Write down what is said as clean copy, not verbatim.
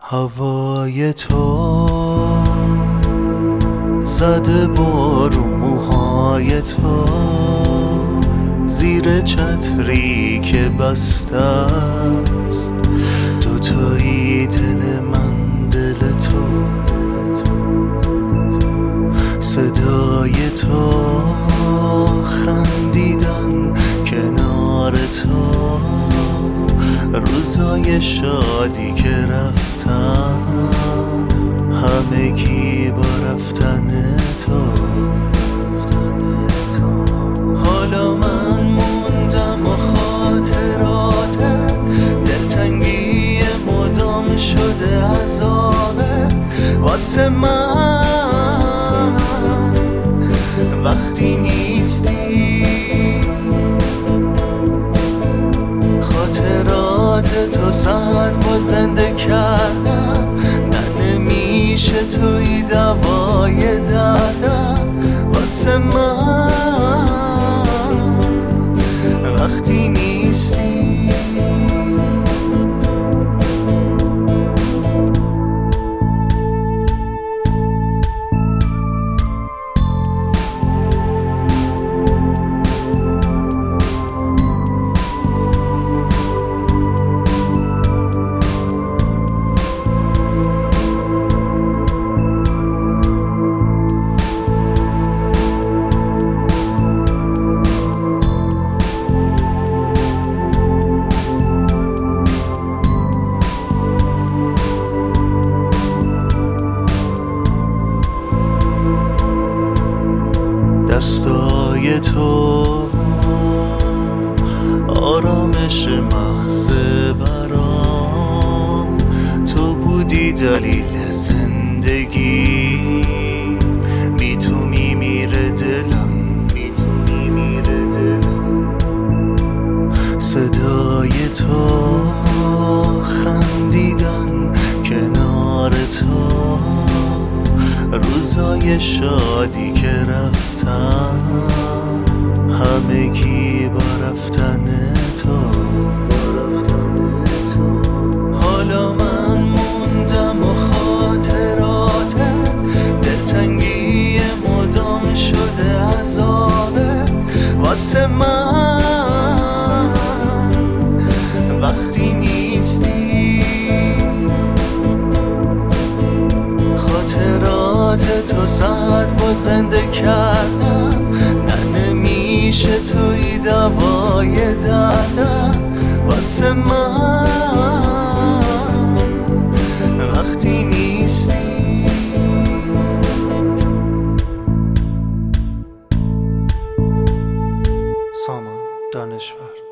هوای تو زده بارو موهای تو زیر چتری که بسته است دوتایی دل من دل تو صدای تو خندیدن کنار تو روزای شادی که رفتم همگی با رفتن تو حالا من موندم و خاطرات دلتنگی مدام شده عذابه واسه من وقتی نیستی خاطرات تو ساعت با زنده کردم نه نمیشه توی دوای دردم واسه من وقتی نیستی دستای تو آرامش محض برام تو بودی دلیل زندگی بی تو میمیره دلم صدای تو خندیدن کنار تو روزای شادی که رفتم همگی با رفتن تو حالا من موندم و خاطرات دلتنگی مدام شده عذابه واسه من وقتی نیستی خاطرات تو ساعت با زنده کردم نه نمیشه توی دوای دردم واسه من وقتی نیستی سامان دانشور